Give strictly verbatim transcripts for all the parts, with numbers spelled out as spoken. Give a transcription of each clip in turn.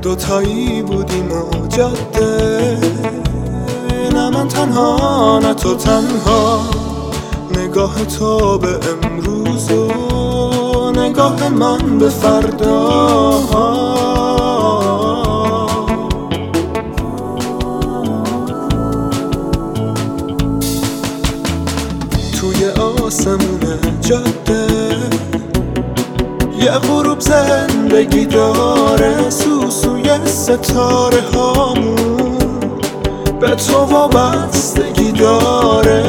دوتایی بودیم و جاده، نه من تنها نه تو تنها. نگاه تو به امروز و نگاه من به فردا، توی آسمون جاده یه غروب زندگی داره، سوسوی ستاره هامون به تو وابستگی داره.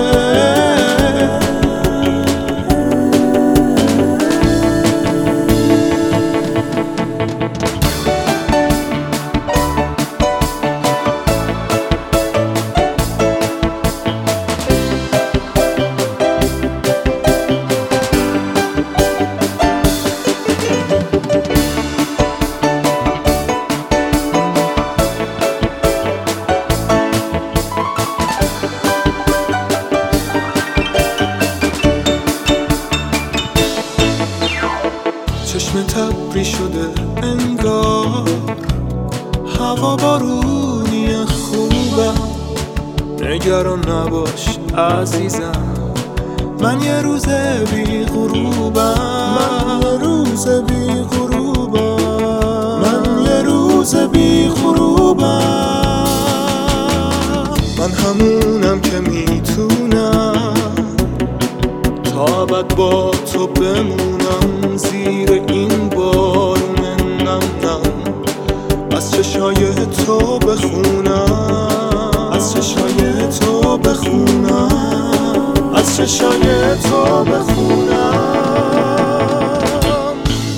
چشم تبری شده انگار، هوا بارونی خوبم. نگران نباش عزیزم، من یه روز بی غروبم. من یه روز بی غروبم. من یه روز بی غروبم. من همونم که میتونم تا ابد با تو بمونم، زیر این بارون نم نم از چشای تو بخونم، از چشای تو بخونم، از چشای تو بخونم.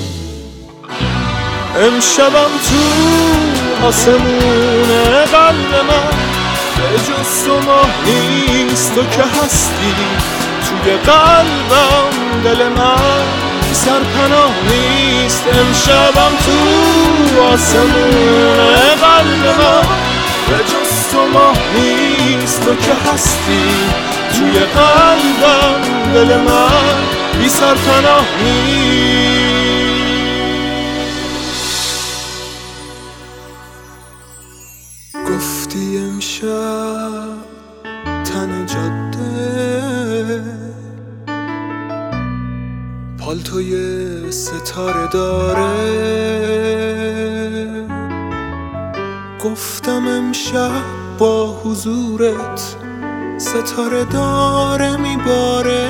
امشبم تو آسمون قلب من به جز تو ماه نیست، تو که هستی توی قلبم. دل من سرپناه نیست، امشبم تو آسمون قلب من به جز تو ماه نیست، تو که هستی توی قلبم. دل من بی سرپناه نیست. گفتی امشب تن جاده پالتوی ستاره داره، گفتم امشب با حضورت ستاره داره میباره.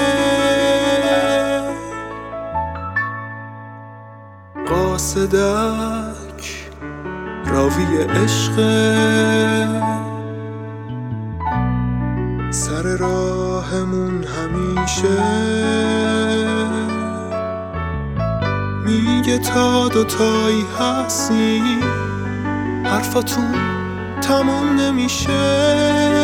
قاصدک راوی عشق، سر راهمون همیشه میگه تا دوتایی هستی، حرفاتون تموم نمیشه.